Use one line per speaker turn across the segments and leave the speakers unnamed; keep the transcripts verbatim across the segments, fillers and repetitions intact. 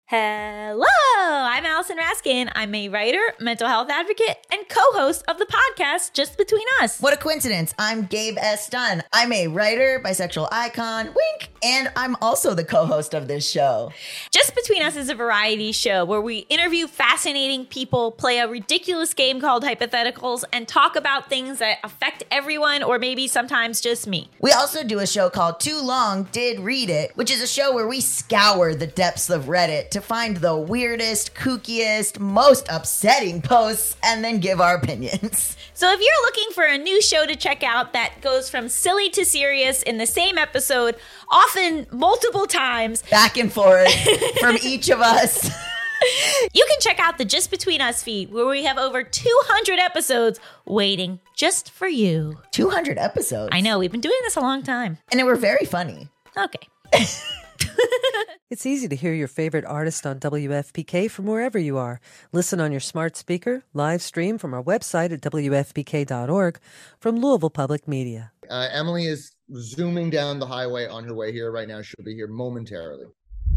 Hello, I'm Allison Raskin. I'm a writer, mental health advocate, and co-host of the podcast Just Between Us.
What a coincidence. I'm Gabe S. Dunn. I'm a writer, bisexual icon, wink, and I'm also the co-host of this show.
Just Between Us is a variety show where we interview fascinating people, play a ridiculous game called Hypotheticals, and talk about things that affect everyone or maybe sometimes just me.
We also do a show called Too Long Did Read It, which is a show where we scour the depths of Reddit to find the weirdest, kookiest, most upsetting posts and then give our opinions.
So if you're looking for a new show to check out that goes from silly to serious in the same episode, often multiple times,
back and forth from each of us,
you can check out the Just Between Us feed where we have over two hundred episodes waiting just for you.
two hundred episodes?
I know, we've been doing this a long time.
And they were very funny.
Okay.
It's easy to hear your favorite artist on W F P K from wherever you are. Listen on your smart speaker, live stream from our website at W F P K dot org from Louisville Public Media.
Uh, Emily is zooming down the highway on her way here right now. She'll be here momentarily.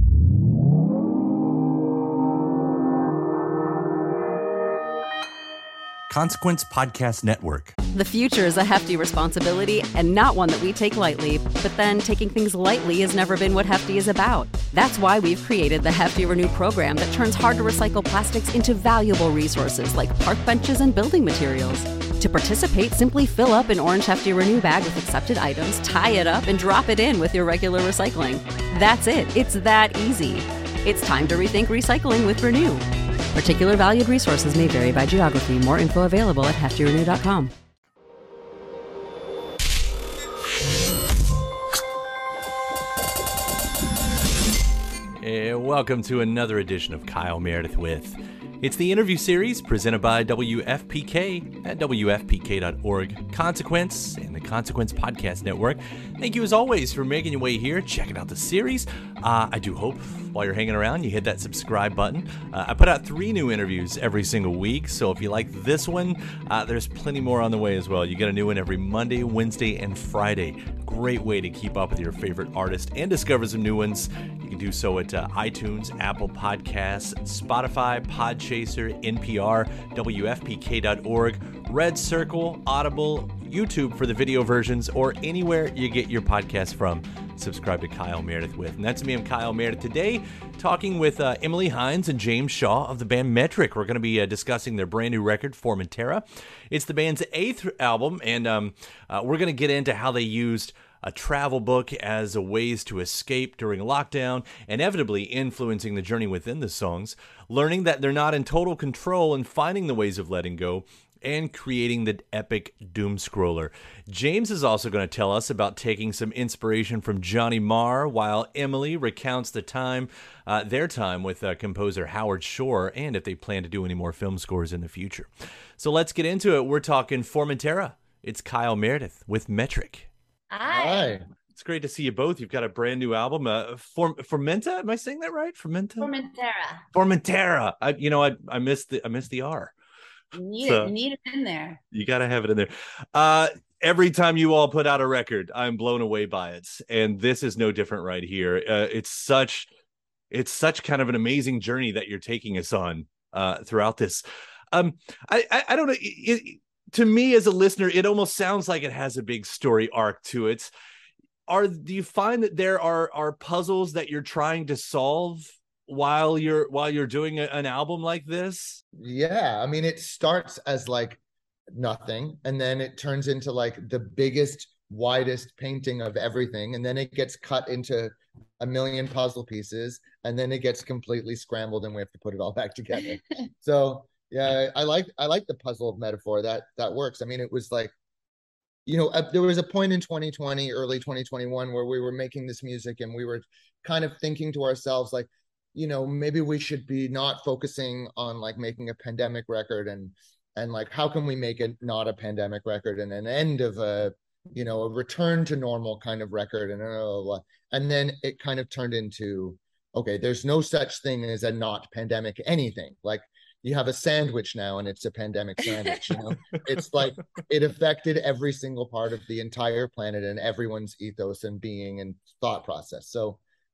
Consequence Podcast Network.
The future is a hefty responsibility and not one that we take lightly. But then taking things lightly has never been what Hefty is about. That's why we've created the Hefty Renew program that turns hard to recycle plastics into valuable resources like park benches and building materials. To participate, simply fill up an orange Hefty Renew bag with accepted items, tie it up, and drop it in with your regular recycling. That's it. It's that easy. It's time to rethink recycling with Renew. Particular valued resources may vary by geography. More info available at hefty renew dot com.
Uh, welcome to another edition of Kyle Meredith With. It's the interview series presented by W F P K at W F P K dot org, Consequence, and the Consequence Podcast Network. Thank you as always for making your way here, checking out the series. Uh, I do hope while you're hanging around you hit that subscribe button. Uh, I put out three new interviews every single week, so if you like this one, uh, there's plenty more on the way as well. You get a new one every Monday, Wednesday, and Friday. Great way to keep up with your favorite artist and discover some new ones. You can do so at uh, iTunes, Apple Podcasts, Spotify, Podchaser, N P R, W F P K dot org, Red Circle, Audible, YouTube for the video versions, or anywhere you get your podcast from. Subscribe to Kyle Meredith With. And that's me, I'm Kyle Meredith. Today, talking with uh, Emily Hines and James Shaw of the band Metric. We're going to be uh, discussing their brand new record, Formentera. It's the band's eighth album, and um, uh, we're going to get into how they used a travel book as a ways to escape during lockdown, inevitably influencing the journey within the songs, learning that they're not in total control and finding the ways of letting go, and creating the epic doom scroller. James is also going to tell us about taking some inspiration from Johnny Marr, while Emily recounts the time, uh, their time with uh, composer Howard Shore, and if they plan to do any more film scores in the future. So let's get into it. We're talking Formentera. It's Kyle Meredith with Metric.
Hi.
Hi.
It's great to see you both. You've got a brand new album, uh, Form- Formenta. Am I saying that right? Formenta.
Formentera.
Formentera. I, you know, I I missed the I missed the R.
You need
So,
it. You need it in there.
You got to have it in there. Uh, every time you all put out a record, I'm blown away by it, and this is no different right here. Uh, it's such, it's such kind of an amazing journey that you're taking us on uh, throughout this. Um, I, I, I don't know. It, it, to me, as a listener, it almost sounds like it has a big story arc to it. Are do you find that there are are puzzles that you're trying to solve while you're while you're doing a, an album like this?
Yeah, I mean, it starts as like nothing, and then it turns into like the biggest, widest painting of everything, and then it gets cut into a million puzzle pieces, and then it gets completely scrambled, and we have to put it all back together. So yeah, I like I like the puzzle metaphor. That that works. I mean, it was like, you know, uh, there was a point in twenty twenty, early twenty twenty-one, where we were making this music, and we were kind of thinking to ourselves, like, you know, maybe we should be not focusing on like making a pandemic record, and and like, how can we make it not a pandemic record and an end of a, you know, a return to normal kind of record, and blah, blah, blah. And then it kind of turned into, okay, there's no such thing as a not pandemic anything. Like, you have a sandwich now and it's a pandemic sandwich, you know. It's like it affected every single part of the entire planet and everyone's ethos and being and thought process. So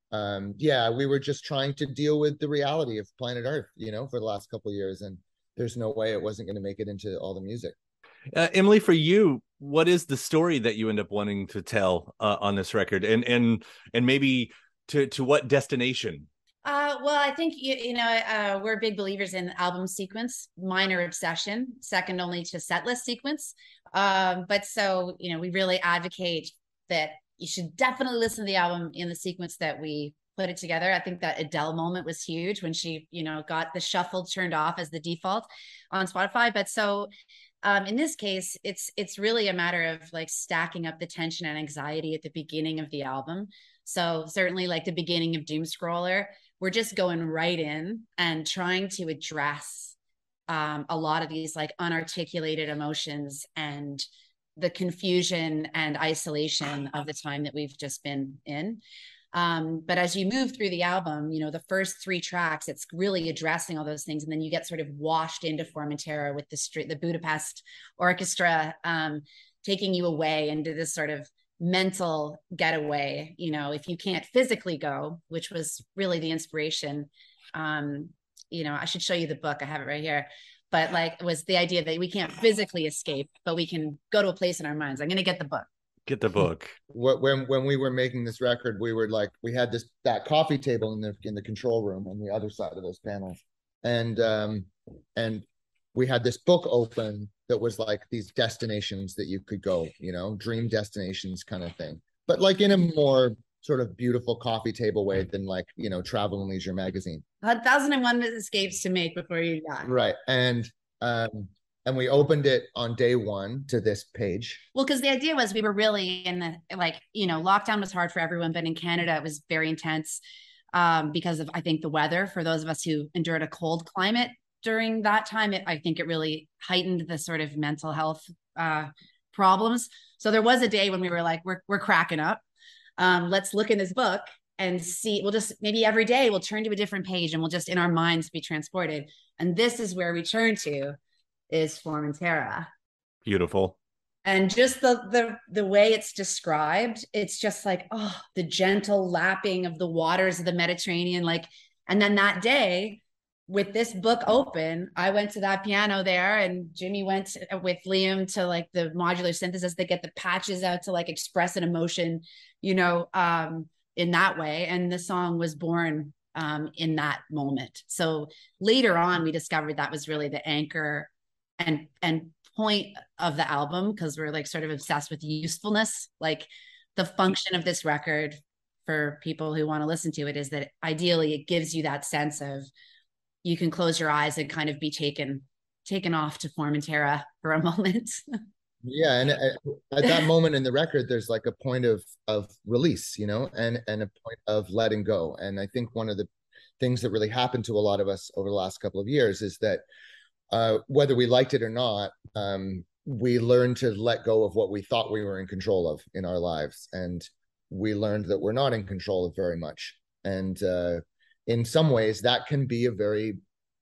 um, yeah, we were just trying to deal with the reality of planet Earth, you know, for the last couple of years, and there's no way it wasn't going to make it into all the music.
Uh, Emily, for you, what is the story that you end up wanting to tell uh, on this record, and and and maybe to to what destination?
Uh, well, I think, you, you know, uh, we're big believers in album sequence, minor obsession, second only to setlist sequence. Um, but so, you know, we really advocate that you should definitely listen to the album in the sequence that we put it together. I think that Adele moment was huge when she, you know, got the shuffle turned off as the default on Spotify. But so um, in this case, it's it's really a matter of like stacking up the tension and anxiety at the beginning of the album. So certainly like the beginning of Doomscroller, we're just going right in and trying to address um, a lot of these like unarticulated emotions and the confusion and isolation of the time that we've just been in. Um, but as you move through the album, you know, the first three tracks, it's really addressing all those things. And then you get sort of washed into Formentera with the street, the Budapest Orchestra, um, taking you away into this sort of mental getaway. You know, if you can't physically go, which was really the inspiration, um, you know, I should show you the book. I have it right here. But like, it was the idea that we can't physically escape, but we can go to a place in our minds. I'm going to get the book.
Get the book.
When when we were making this record, we were like, we had this that coffee table in the in the control room on the other side of those panels, and um and we had this book open that was like these destinations that you could go, you know, dream destinations kind of thing, but like in a more sort of beautiful coffee table way than like, you know, Travel and Leisure magazine.
A thousand and one escapes to make before you die.
Right. And um and we opened it on day one to this page.
Well, because the idea was we were really in the, like, you know, lockdown was hard for everyone, but in Canada, it was very intense um, because of, I think, the weather. For those of us who endured a cold climate during that time, it, I think it really heightened the sort of mental health uh, problems. So there was a day when we were like, we're, we're cracking up. Um, let's look in this book and see, we'll just, maybe every day we'll turn to a different page and we'll just in our minds be transported. And this is where we turn to, is Formentera.
Beautiful.
And just the the the way it's described, it's just like, oh, the gentle lapping of the waters of the Mediterranean. Like, and then that day with this book open, I went to that piano there and Jimmy went with Liam to like the modular synthesis. They get the patches out to like express an emotion, you know, um, in that way. And the song was born um, in that moment. So later on, we discovered that was really the anchor and and point of the album, because we're like sort of obsessed with usefulness. Like the function of this record for people who want to listen to it is that ideally it gives you that sense of you can close your eyes and kind of be taken taken off to Formentera for a moment.
Yeah, and at, at that moment in the record, there's like a point of of release, you know, and and a point of letting go. And I think one of the things that really happened to a lot of us over the last couple of years is that uh, whether we liked it or not, um, we learned to let go of what we thought we were in control of in our lives, and we learned that we're not in control of very much. And uh, in some ways, that can be a very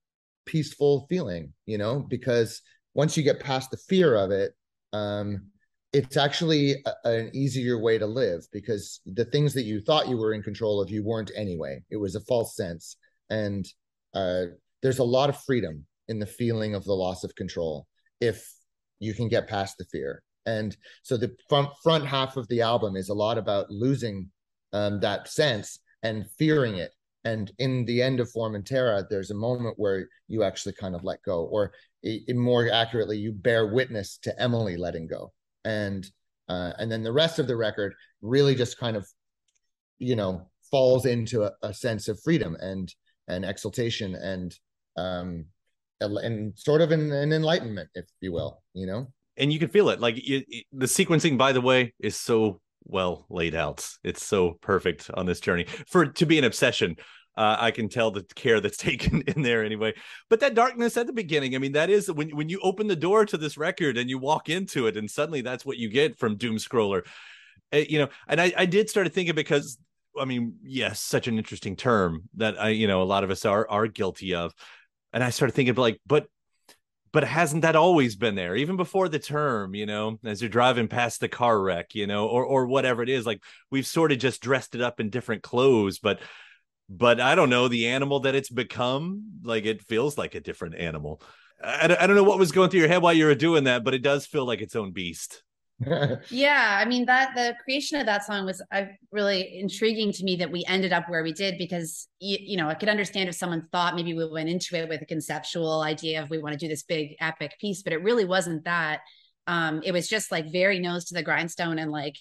peaceful feeling, you know, because once you get past the fear of it, um, it's actually a, an easier way to live, because the things that you thought you were in control of, you weren't anyway. It was a false sense. And uh, there's a lot of freedom in the feeling of the loss of control if you can get past the fear. And so the front front half of the album is a lot about losing um, that sense and fearing it. And in the end of Formentera, there's a moment where you actually kind of let go, or it, more accurately, you bear witness to Emily letting go. And uh, and then the rest of the record really just kind of, you know, falls into a, a sense of freedom and and exaltation and um and sort of an, an enlightenment, if you will, you know.
And you can feel it. Like it, it, the sequencing, by the way, is so well laid out. It's so perfect on this journey for it to be an obsession. Uh, I can tell the care that's taken in there anyway. But that darkness at the beginning, I mean, that is when, when you open the door to this record and you walk into it, and suddenly that's what you get from Doomscroller. Uh, you know, and I, I did start to think of, because, I mean, yes, such an interesting term that I, you know, a lot of us are are guilty of. And I started thinking like, but but hasn't that always been there, even before the term, you know, as you're driving past the car wreck, you know, or or whatever it is? Like, we've sort of just dressed it up in different clothes, but but I don't know, the animal that it's become, like, it feels like a different animal. I, I don't know what was going through your head while you were doing that, but it does feel like its own beast.
Yeah, I mean, that the creation of that song was uh, really intriguing to me, that we ended up where we did, because you, you know, I could understand if someone thought maybe we went into it with a conceptual idea of we want to do this big epic piece, but it really wasn't that. Um, it was just like very nose to the grindstone, and like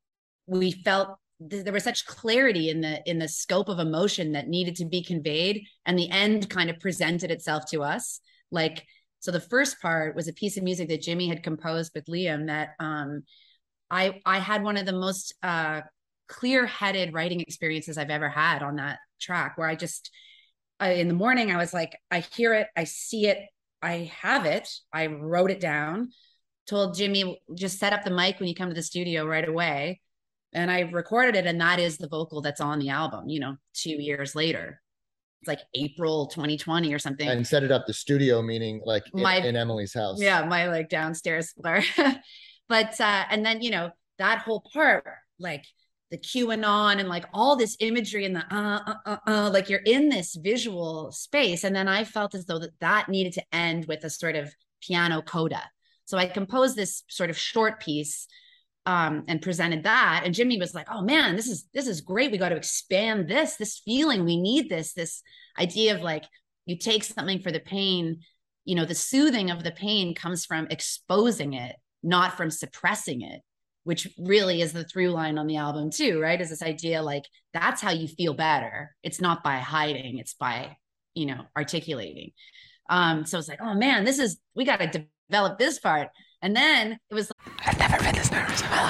we felt th- there was such clarity in the in the scope of emotion that needed to be conveyed, and the end kind of presented itself to us. Like, so the first part was a piece of music that Jimmy had composed with Liam that um, I I had one of the most uh, clear-headed writing experiences I've ever had on that track, where I just, I, in the morning, I was like, I hear it, I see it, I have it, I wrote it down, told Jimmy, just set up the mic when you come to the studio right away. And I recorded it, and that is the vocal that's on the album, you know, two years later. It's like April twenty twenty or something.
And set it up the studio, meaning like in,
my,
in Emily's house.
Yeah, my like downstairs floor. But uh, and then, you know, that whole part, like the QAnon and like all this imagery and the uh, uh, uh, uh, like you're in this visual space. And then I felt as though that that needed to end with a sort of piano coda. So I composed this sort of short piece um, and presented that. And Jimmy was like, oh man, this is, this is great. We got to expand this, this feeling. We need this, this idea of like, you take something for the pain, you know, the soothing of the pain comes from exposing it, not from suppressing it, which really is the through line on the album too, right? Is this idea like, that's how you feel better. It's not by hiding, it's by, you know, articulating. Um, so it's like, oh man, this is, we got to develop this part. And then it was like,
I've never been this nervous in my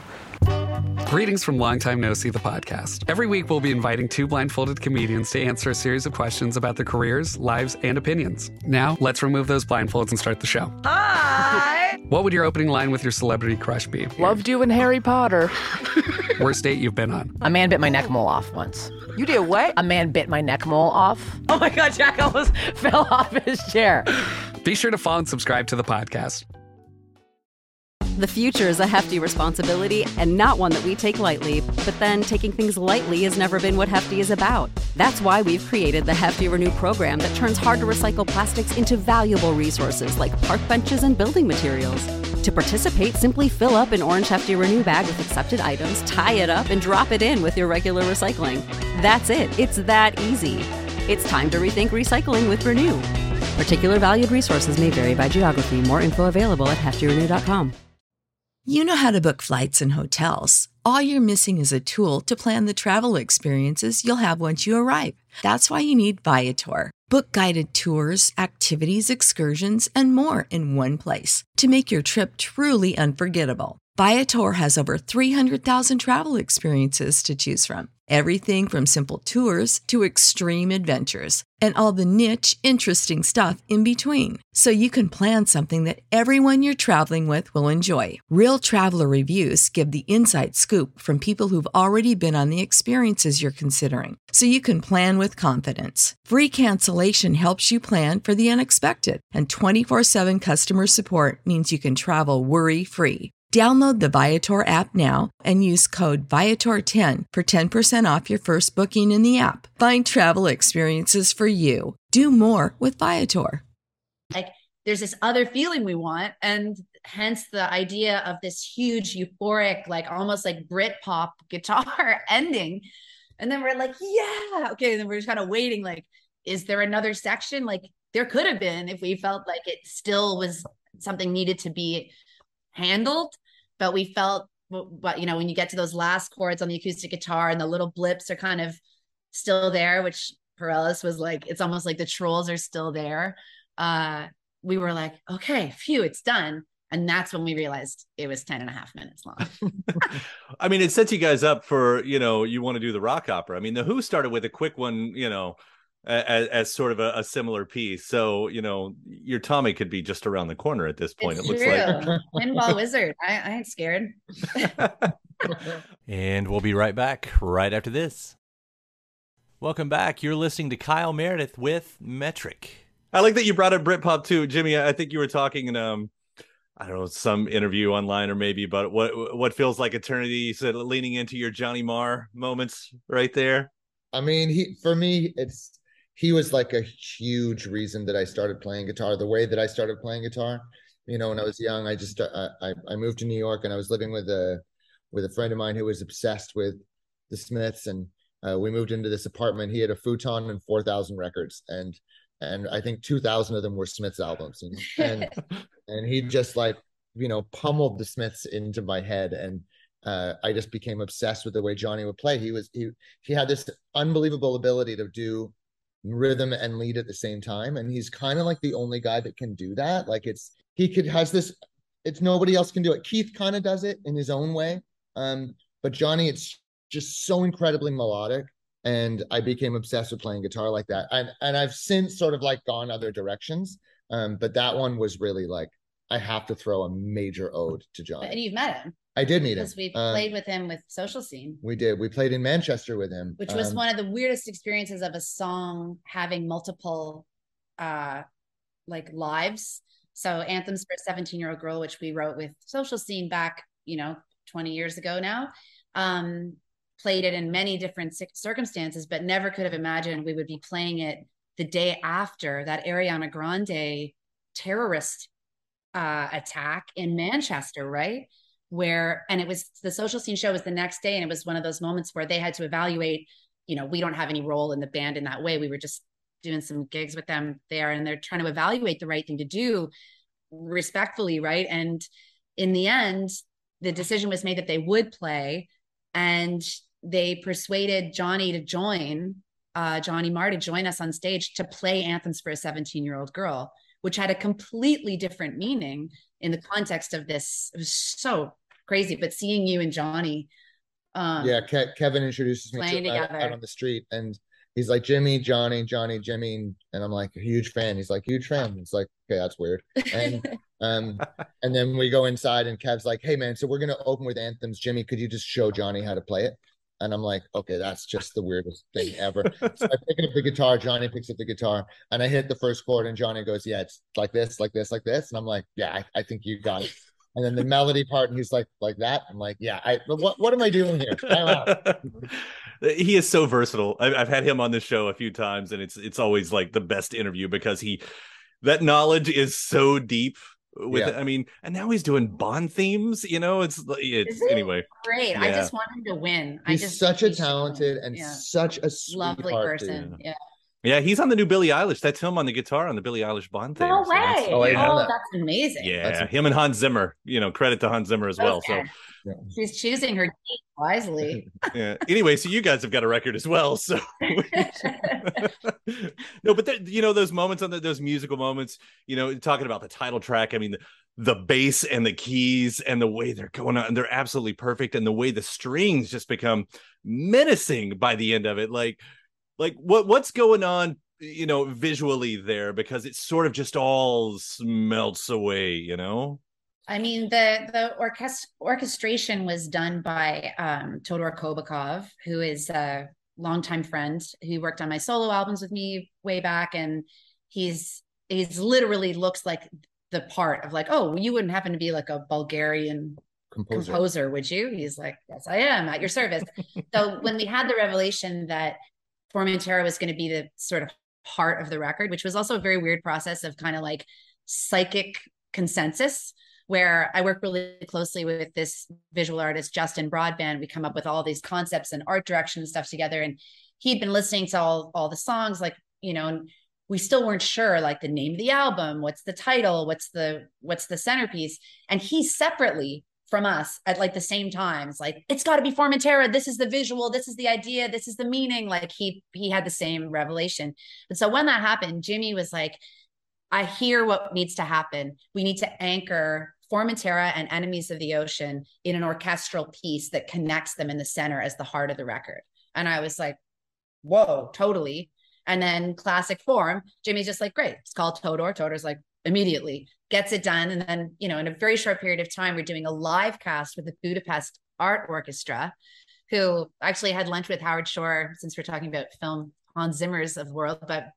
life. Greetings from Long Time No See, the podcast. Every week, we'll be inviting two blindfolded comedians to answer a series of questions about their careers, lives, and opinions. Now, let's remove those blindfolds and start the show.
Hi!
What would your opening line with your celebrity crush be?
Loved you in Harry Potter.
Worst date you've been on?
A man bit my neck mole off once.
You did what?
A man bit my neck mole off. Oh my God, Jack almost fell off his chair.
Be sure to follow and subscribe to the podcast.
The future is a hefty responsibility and not one that we take lightly. But then taking things lightly has never been what Hefty is about. That's why we've created the Hefty Renew program that turns hard to recycle plastics into valuable resources like park benches and building materials. To participate, simply fill up an orange Hefty Renew bag with accepted items, tie it up, and drop it in with your regular recycling. That's it. It's that easy. It's time to rethink recycling with Renew. Particular valued resources may vary by geography. More info available at hefty renew dot com.
You know how to book flights and hotels. All you're missing is a tool to plan the travel experiences you'll have once you arrive. That's why you need Viator. Book guided tours, activities, excursions, and more in one place to make your trip truly unforgettable. Viator has over three hundred thousand travel experiences to choose from. Everything from simple tours to extreme adventures and all the niche, interesting stuff in between. So you can plan something that everyone you're traveling with will enjoy. Real traveler reviews give the inside scoop from people who've already been on the experiences you're considering. So you can plan with confidence. Free cancellation helps you plan for the unexpected. And twenty-four seven customer support means you can travel worry-free. Download the Viator app now and use code Viator ten for ten percent off your first booking in the app. Find travel experiences for you. Do more with Viator.
like, there's this other feeling we want. And hence the idea of this huge, euphoric, like almost like Britpop guitar ending. And then we're like, yeah, okay. And then we're just kind of waiting, like, is there another section? Like, there could have been if we felt like it still was something needed to be handled. But we felt, but you know, when you get to those last chords on the acoustic guitar and the little blips are kind of still there, which Perellis was like, it's almost like the trolls are still there. Uh, we were like, okay, phew, it's done. And that's when we realized it was ten and a half minutes long.
I mean, it sets you guys up for, you know, you want to do the rock opera. I mean, The Who started with a quick one, you know, as, as sort of a, a similar piece. So, you know, your Tommy could be just around the corner at this point.
It's
it looks
true.
like
Pinball Wizard. I, I ain't scared.
And we'll be right back right after this. Welcome back. You're listening to Kyle Meredith with Metric. I like that you brought up Britpop too, Jimmy. I think you were talking in um, I don't know, some interview online or maybe, but what what feels like eternity. You said leaning into your Johnny Marr moments right there.
I mean, he for me, it's he was like a huge reason that I started playing guitar. The way that I started playing guitar, you know, when I was young, I just I I moved to New York and I was living with a with a friend of mine who was obsessed with the Smiths, and uh, we moved into this apartment. He had a futon and four thousand records, and and I think two thousand of them were Smiths albums, and and, and he just like, you know, pummeled the Smiths into my head, and uh, I just became obsessed with the way Johnny would play. He was he he had this unbelievable ability to do rhythm and lead at the same time, and he's kind of like the only guy that can do that. Like it's he could has this, it's nobody else can do it. Keith kind of does it in his own way, um, but Johnny, it's just so incredibly melodic. And I became obsessed with playing guitar like that. And and I've since sort of like gone other directions. Um, but that one was really like, I have to throw a major ode to Johnny.
And you've met him.
I did meet him.
Because we
um,
played with him with Social Scene.
We did. We played in Manchester with him.
Which was
um,
one of the weirdest experiences of a song having multiple uh like lives. So Anthems for a seventeen-Year-Old Girl, which we wrote with Social Scene back, you know, twenty years ago now. Um, played it in many different circumstances, but never could have imagined we would be playing it the day after that Ariana Grande terrorist uh, attack in Manchester, right? Where, and it was, the Social Scene show was the next day, and it was one of those moments where they had to evaluate, you know, we don't have any role in the band in that way. We were just doing some gigs with them there, and they're trying to evaluate the right thing to do respectfully, right? And in the end, the decision was made that they would play, and they persuaded Johnny to join, uh, Johnny Marr to join us on stage to play Anthems for a seventeen-Year-Old Girl, which had a completely different meaning in the context of this. It was so crazy, but seeing you and Johnny. Um,
yeah, Ke- Kevin introduces me to him out, out on the street, and he's like, Jimmy, Johnny, Johnny, Jimmy. And I'm like, a huge fan. He's like, huge fan. It's like, okay, that's weird. And um, and then we go inside, and Kev's like, hey, man, so we're going to open with Anthems. Jimmy, could you just show Johnny how to play it? And I'm like, okay, that's just the weirdest thing ever. So I pick up the guitar, Johnny picks up the guitar, and I hit the first chord, and Johnny goes, yeah, it's like this, like this, like this. And I'm like, yeah, I, I think you got it. And then the melody part, and he's like, like that. I'm like, yeah, I, what, what am I doing here?
He is so versatile. I've, I've had him on the show a few times, and it's it's always like the best interview because he, that knowledge is so deep. With yeah. I mean, and now he's doing Bond themes. You know, it's it's
it
anyway.
Great. Yeah. I just want him to win.
He's
I just
such a talented and yeah. such a
lovely person.
Yeah. yeah, he's on the new Billie Eilish. That's him on the guitar on the Billie Eilish Bond theme.
No way!
So
oh,
oh
that. that's amazing.
Yeah,
that's
him and Hans Zimmer. You know, credit to Hans Zimmer as well.
Okay.
So.
Yeah.
She's choosing her date wisely.
Yeah. Anyway, so you guys have got a record as well. So no, but there, you know, those moments on the, those musical moments, you know, talking about the title track. I mean, the, the bass and the keys and the way they're going on, and they're absolutely perfect. And the way the strings just become menacing by the end of it. Like, like what what's going on, you know, visually there, because it sort of just all melts away, you know?
I mean, the the orchest- orchestration was done by um, Todor Kobakov, who is a longtime friend who worked on my solo albums with me way back, and he's he's literally looks like the part of like, oh, you wouldn't happen to be like a Bulgarian composer, composer would you? He's like, yes, I am, at your service. So when we had the revelation that Formentera was going to be the sort of heart of the record, which was also a very weird process of kind of like psychic consensus, where I work really closely with this visual artist, Justin Broadband. We come up with all these concepts and art direction and stuff together. And he'd been listening to all, all the songs, like, you know, and we still weren't sure, like the name of the album, what's the title, what's the, what's the centerpiece. And he separately from us at like the same time, it's like, it's got to be Formentera. This is the visual. This is the idea. This is the meaning. Like he, he had the same revelation. And so when that happened, Jimmy was like, I hear what needs to happen. We need to anchor Formentera and Enemies of the Ocean in an orchestral piece that connects them in the center as the heart of the record. And I was like, whoa, totally. And then classic form, Jimmy's just like, great, it's called Todor. Todor's like, immediately gets it done. And then, you know, in a very short period of time, we're doing a live cast with the Budapest Art Orchestra, who actually had lunch with Howard Shore, since we're talking about film, Hans Zimmer's of the world, but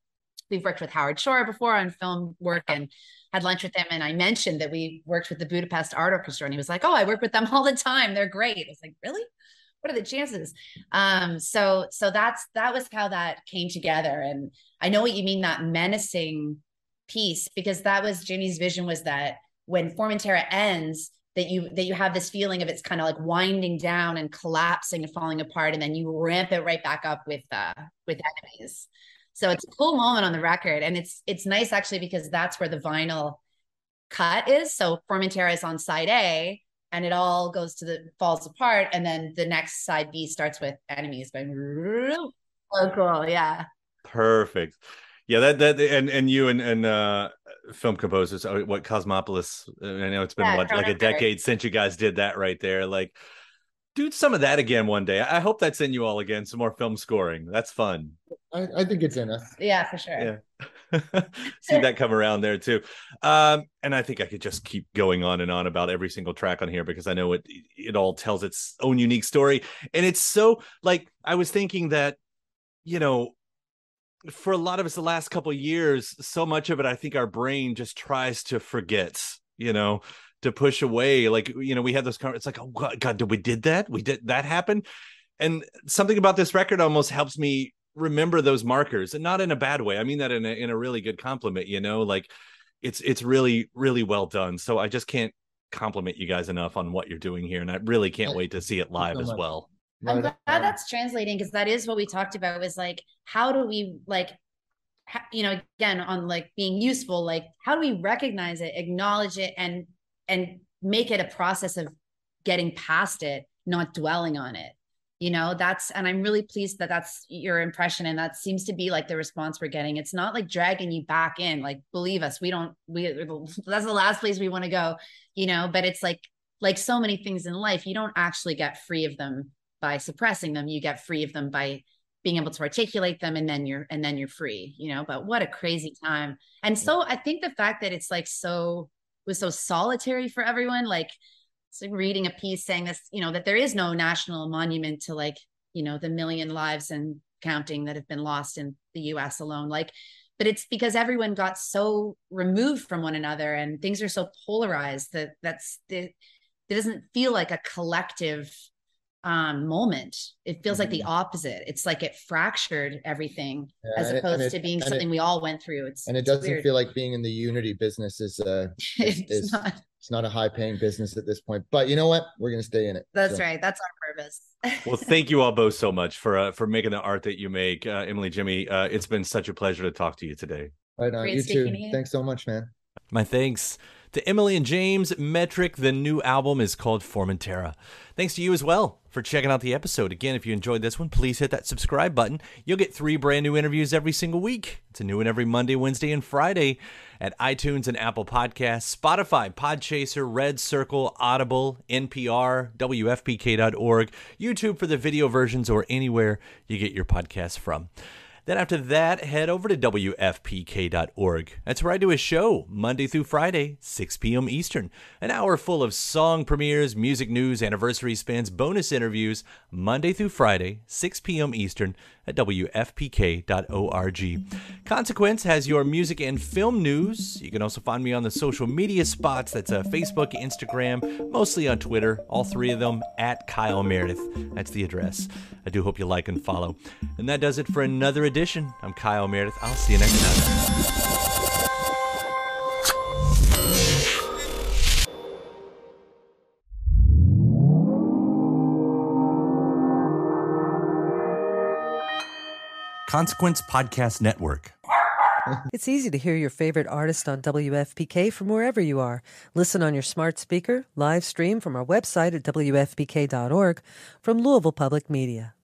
we've worked with Howard Shore before on film work and had lunch with him. And I mentioned that we worked with the Budapest Art Orchestra, and he was like, oh, I work with them all the time. They're great. I was like, really? What are the chances? Um, so, so that's, that was how that came together. And I know what you mean, that menacing piece, because that was Jimmy's vision, was that when Formentera ends, that you, that you have this feeling of it's kind of like winding down and collapsing and falling apart. And then you ramp it right back up with, uh, with Enemies. So it's a cool moment on the record. And it's, it's nice actually, because that's where the vinyl cut is. So Formentera is on side A, and it all goes to the, falls apart. And then the next side B starts with Enemies going, oh, cool. Yeah.
Perfect. Yeah. That, that, and, and you and, and, uh, film composers, what Cosmopolis, I know it's been
Yeah,
what, like a decade since you guys did that right there. Like, do some of that again one day. I hope that's in you all again. Some more film scoring. That's fun.
I, I think it's in us.
Yeah, for sure.
Yeah. See that come around there too. Um, and I think I could just keep going on and on about every single track on here, because I know it, it all tells its own unique story. And it's so, like, I was thinking that, you know, for a lot of us the last couple of years, so much of it, I think our brain just tries to forget, you know, to push away. Like, you know, we had those, it's like, oh God, God, did we did that? We did that happen. And something about this record almost helps me remember those markers, and not in a bad way. I mean that in a, in a really good compliment, you know, like it's, it's really, really well done. So I just can't compliment you guys enough on what you're doing here. And I really can't wait to see it live as well.
I'm glad that's translating, because that is what we talked about, was like, how do we, like, ha- you know, again, on like being useful, like, how do we recognize it, acknowledge it, and, and make it a process of getting past it, not dwelling on it. You know, that's, and I'm really pleased that that's your impression. And that seems to be like the response we're getting. It's not like dragging you back in, like, believe us, we don't, we, that's the last place we want to go, you know, but it's like, like so many things in life, you don't actually get free of them by suppressing them. You get free of them by being able to articulate them, and then you're, and then you're free, you know, but what a crazy time. And so I think the fact that it's like, so, was so solitary for everyone, like, so reading a piece saying this, you know, that there is no national monument to, like, you know, the million lives and counting that have been lost in the U S alone. Like, but it's because everyone got so removed from one another, and things are so polarized that that's, it, it doesn't feel like a collective um, moment. It feels mm-hmm. like the opposite. It's like it fractured everything, yeah, as opposed it, to being something it, we all went through. It's
and it
it's
doesn't
weird.
feel like being in the unity business is uh is,
it's
is
not.
It's not a high paying business at this point, but you know what? We're going to stay in it.
That's
so.
right. That's our purpose.
Well, thank you all both so much for uh, for making the art that you make. Uh, Emily, Jimmy, uh, it's been such a pleasure to talk to you today.
Right on.
Great
You too.
to you.
Thanks so much, man.
My thanks to Emily and James. Metric, the new album is called Formentera. Thanks to you as well for checking out the episode. Again, if you enjoyed this one, please hit that subscribe button. You'll get three brand new interviews every single week. It's a new one every Monday, Wednesday, and Friday at iTunes and Apple Podcasts, Spotify, Podchaser, Red Circle, Audible, N P R, W F P K dot org, YouTube for the video versions, or anywhere you get your podcasts from. Then after that, head over to W F P K dot org. That's where I do a show Monday through Friday, six p.m. Eastern. An hour full of song premieres, music news, anniversary spins, bonus interviews, Monday through Friday, six p.m. Eastern at W F P K dot org. Consequence has your music and film news. You can also find me on the social media spots. That's uh, Facebook, Instagram, mostly on Twitter, all three of them at Kyle Meredith. That's the address. I do hope you like and follow. And that does it for another edition. I'm Kyle Meredith. I'll see you next time. Consequence Podcast Network.
It's easy to hear your favorite artist on W F P K from wherever you are. Listen on your smart speaker, live stream from our website at W F P K dot org, from Louisville Public Media.